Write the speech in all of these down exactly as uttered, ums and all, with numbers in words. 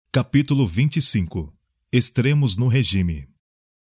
Capítulo vinte e cinco. Extremos no regime.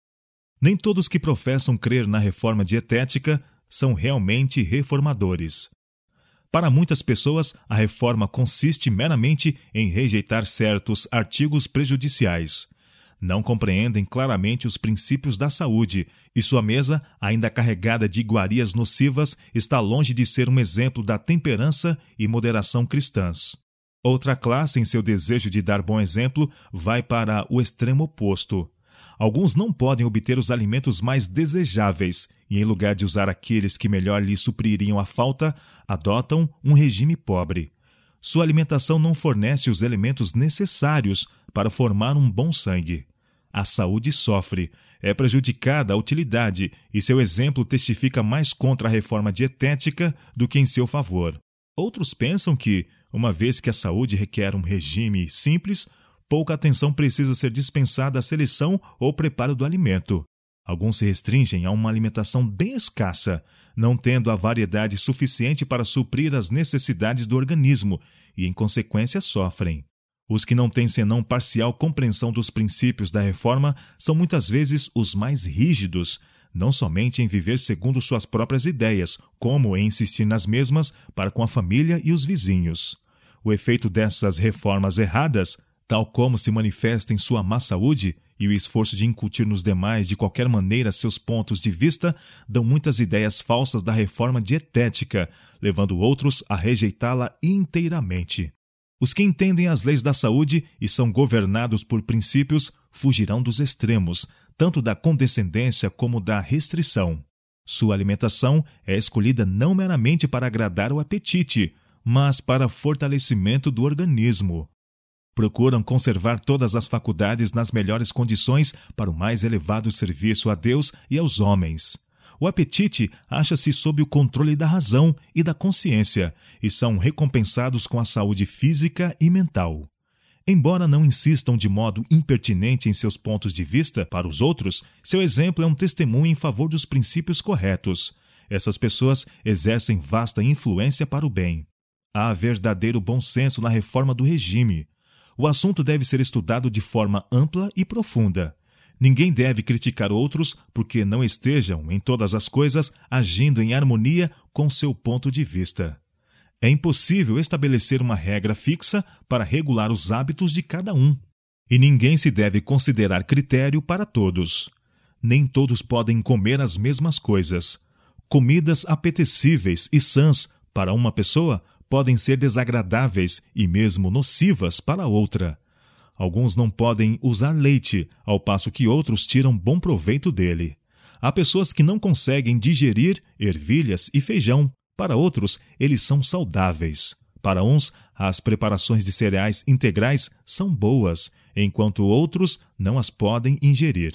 Nem todos que professam crer na reforma dietética são realmente reformadores. Para muitas pessoas, a reforma consiste meramente em rejeitar certos artigos prejudiciais. Não compreendem claramente os princípios da saúde e sua mesa, ainda carregada de iguarias nocivas, está longe de ser um exemplo da temperança e moderação cristãs. Outra classe, em seu desejo de dar bom exemplo, vai para o extremo oposto. Alguns não podem obter os alimentos mais desejáveis e, em lugar de usar aqueles que melhor lhes supririam a falta, adotam um regime pobre. Sua alimentação não fornece os elementos necessários para formar um bom sangue. A saúde sofre, é prejudicada a utilidade e seu exemplo testifica mais contra a reforma dietética do que em seu favor. Outros pensam que, uma vez que a saúde requer um regime simples, pouca atenção precisa ser dispensada à seleção ou preparo do alimento. Alguns se restringem a uma alimentação bem escassa, não tendo a variedade suficiente para suprir as necessidades do organismo e, em consequência, sofrem. Os que não têm senão parcial compreensão dos princípios da reforma são muitas vezes os mais rígidos, não somente em viver segundo suas próprias ideias, como em insistir nas mesmas para com a família e os vizinhos. O efeito dessas reformas erradas, tal como se manifesta em sua má saúde e o esforço de incutir nos demais de qualquer maneira seus pontos de vista, dão muitas ideias falsas da reforma dietética, levando outros a rejeitá-la inteiramente. Os que entendem as leis da saúde e são governados por princípios fugirão dos extremos, tanto da condescendência como da restrição. Sua alimentação é escolhida não meramente para agradar o apetite, mas para fortalecimento do organismo. Procuram conservar todas as faculdades nas melhores condições para o mais elevado serviço a Deus e aos homens. O apetite acha-se sob o controle da razão e da consciência e são recompensados com a saúde física e mental. Embora não insistam de modo impertinente em seus pontos de vista para os outros, seu exemplo é um testemunho em favor dos princípios corretos. Essas pessoas exercem vasta influência para o bem. Há verdadeiro bom senso na reforma do regime. O assunto deve ser estudado de forma ampla e profunda. Ninguém deve criticar outros porque não estejam, em todas as coisas, agindo em harmonia com seu ponto de vista. É impossível estabelecer uma regra fixa para regular os hábitos de cada um. E ninguém se deve considerar critério para todos. Nem todos podem comer as mesmas coisas. Comidas apetecíveis e sãs para uma pessoa podem ser desagradáveis e mesmo nocivas para outra. Alguns não podem usar leite, ao passo que outros tiram bom proveito dele. Há pessoas que não conseguem digerir ervilhas e feijão. Para outros, eles são saudáveis. Para uns, as preparações de cereais integrais são boas, enquanto outros não as podem ingerir.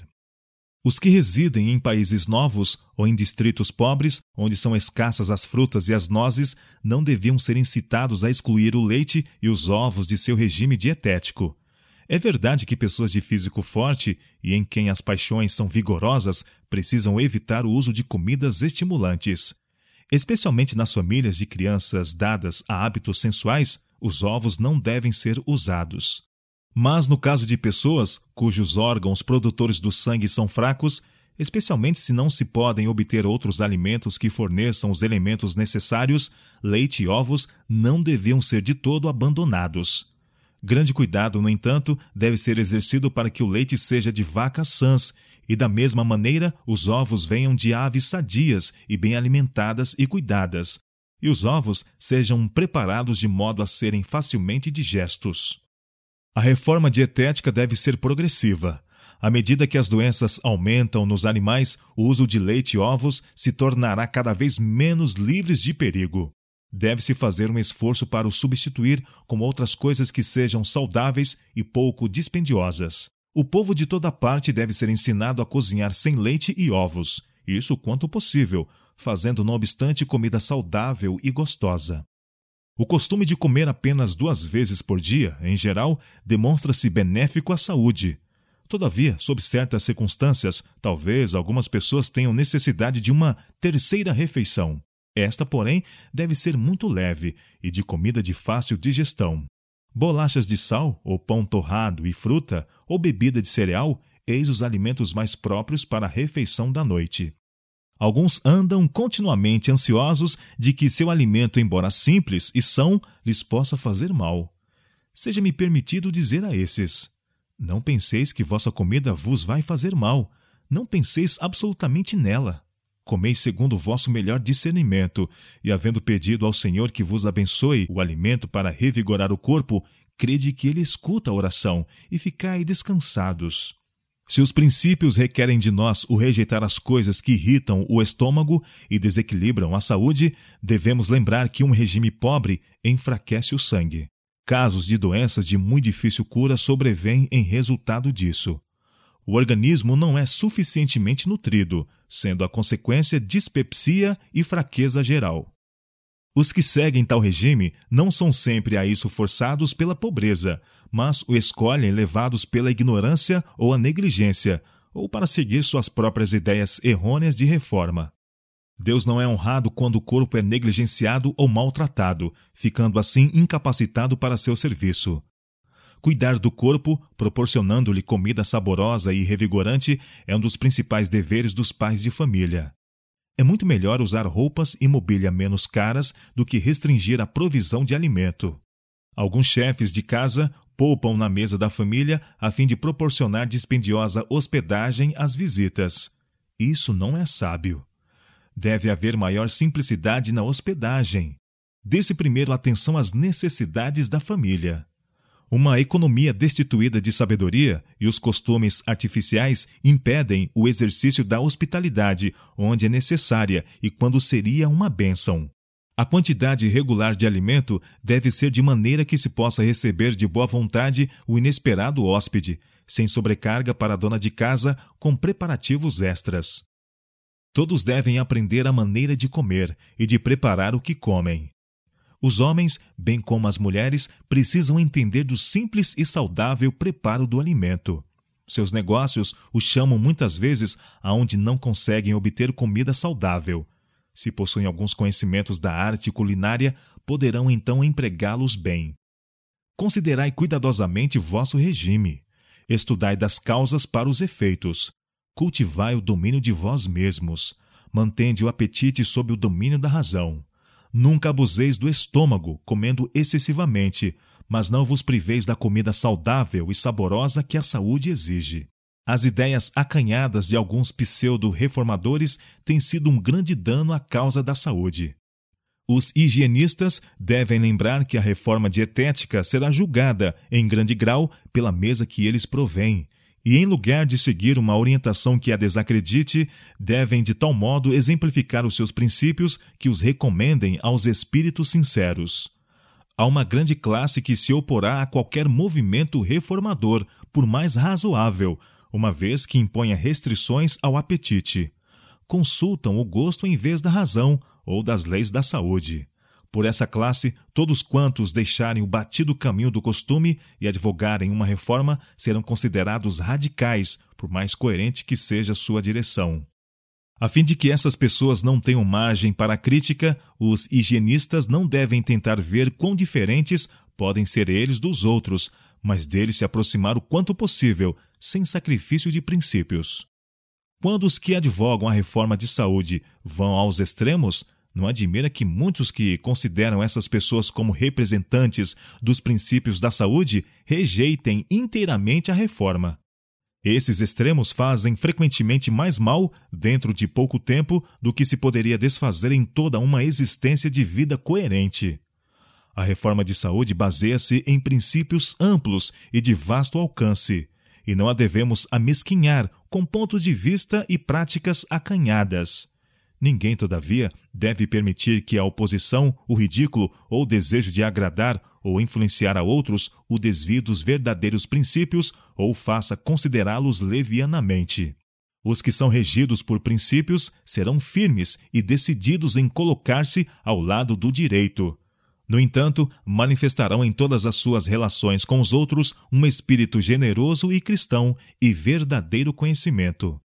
Os que residem em países novos ou em distritos pobres, onde são escassas as frutas e as nozes, não deviam ser incitados a excluir o leite e os ovos de seu regime dietético. É verdade que pessoas de físico forte e em quem as paixões são vigorosas precisam evitar o uso de comidas estimulantes. Especialmente nas famílias de crianças dadas a hábitos sensuais, os ovos não devem ser usados. Mas no caso de pessoas cujos órgãos produtores do sangue são fracos, especialmente se não se podem obter outros alimentos que forneçam os elementos necessários, leite e ovos não deviam ser de todo abandonados. Grande cuidado, no entanto, deve ser exercido para que o leite seja de vacas sãs e, da mesma maneira, os ovos venham de aves sadias e bem alimentadas e cuidadas, e os ovos sejam preparados de modo a serem facilmente digestos. A reforma dietética deve ser progressiva. À medida que as doenças aumentam nos animais, o uso de leite e ovos se tornará cada vez menos livres de perigo. Deve-se fazer um esforço para o substituir com outras coisas que sejam saudáveis e pouco dispendiosas. O povo de toda parte deve ser ensinado a cozinhar sem leite e ovos, isso quanto possível, fazendo não obstante comida saudável e gostosa. O costume de comer apenas duas vezes por dia, em geral, demonstra-se benéfico à saúde. Todavia, sob certas circunstâncias, talvez algumas pessoas tenham necessidade de uma terceira refeição. Esta, porém, deve ser muito leve e de comida de fácil digestão. Bolachas de sal, ou pão torrado e fruta, ou bebida de cereal, eis os alimentos mais próprios para a refeição da noite. Alguns andam continuamente ansiosos de que seu alimento, embora simples e são, lhes possa fazer mal. Seja-me permitido dizer a esses: não penseis que vossa comida vos vai fazer mal, não penseis absolutamente nela. Comeis segundo o vosso melhor discernimento, e havendo pedido ao Senhor que vos abençoe o alimento para revigorar o corpo, crede que Ele escuta a oração, e ficai descansados. Se os princípios requerem de nós o rejeitar as coisas que irritam o estômago e desequilibram a saúde, devemos lembrar que um regime pobre enfraquece o sangue. Casos de doenças de muito difícil cura sobrevêm em resultado disso. O organismo não é suficientemente nutrido, sendo a consequência dispepsia e fraqueza geral. Os que seguem tal regime não são sempre a isso forçados pela pobreza, mas o escolhem levados pela ignorância ou a negligência, ou para seguir suas próprias ideias errôneas de reforma. Deus não é honrado quando o corpo é negligenciado ou maltratado, ficando assim incapacitado para seu serviço. Cuidar do corpo, proporcionando-lhe comida saborosa e revigorante, é um dos principais deveres dos pais de família. É muito melhor usar roupas e mobília menos caras do que restringir a provisão de alimento. Alguns chefes de casa poupam na mesa da família a fim de proporcionar dispendiosa hospedagem às visitas. Isso não é sábio. Deve haver maior simplicidade na hospedagem. Dê-se primeiro atenção às necessidades da família. Uma economia destituída de sabedoria e os costumes artificiais impedem o exercício da hospitalidade onde é necessária e quando seria uma bênção. A quantidade regular de alimento deve ser de maneira que se possa receber de boa vontade o inesperado hóspede, sem sobrecarga para a dona de casa com preparativos extras. Todos devem aprender a maneira de comer e de preparar o que comem. Os homens, bem como as mulheres, precisam entender do simples e saudável preparo do alimento. Seus negócios os chamam muitas vezes aonde não conseguem obter comida saudável. Se possuem alguns conhecimentos da arte culinária, poderão então empregá-los bem. Considerai cuidadosamente vosso regime. Estudai das causas para os efeitos. Cultivai o domínio de vós mesmos. Mantende o apetite sob o domínio da razão. Nunca abuseis do estômago, comendo excessivamente, mas não vos priveis da comida saudável e saborosa que a saúde exige. As ideias acanhadas de alguns pseudo-reformadores têm sido um grande dano à causa da saúde. Os higienistas devem lembrar que a reforma dietética será julgada, em grande grau, pela mesa que eles provêm, e em lugar de seguir uma orientação que a desacredite, devem de tal modo exemplificar os seus princípios que os recomendem aos espíritos sinceros. Há uma grande classe que se oporá a qualquer movimento reformador, por mais razoável, uma vez que imponha restrições ao apetite. Consultam o gosto em vez da razão ou das leis da saúde. Por essa classe, todos quantos deixarem o batido caminho do costume e advogarem uma reforma serão considerados radicais, por mais coerente que seja sua direção. A fim de que essas pessoas não tenham margem para a crítica, os higienistas não devem tentar ver quão diferentes podem ser eles dos outros, mas deles se aproximar o quanto possível, sem sacrifício de princípios. Quando os que advogam a reforma de saúde vão aos extremos, não admira que muitos que consideram essas pessoas como representantes dos princípios da saúde rejeitem inteiramente a reforma. Esses extremos fazem frequentemente mais mal dentro de pouco tempo do que se poderia desfazer em toda uma existência de vida coerente. A reforma de saúde baseia-se em princípios amplos e de vasto alcance, e não a devemos amesquinhar com pontos de vista e práticas acanhadas. Ninguém, todavia, deve permitir que a oposição, o ridículo ou o desejo de agradar ou influenciar a outros o desvie dos verdadeiros princípios ou faça considerá-los levianamente. Os que são regidos por princípios serão firmes e decididos em colocar-se ao lado do direito. No entanto, manifestarão em todas as suas relações com os outros um espírito generoso e cristão e verdadeiro conhecimento.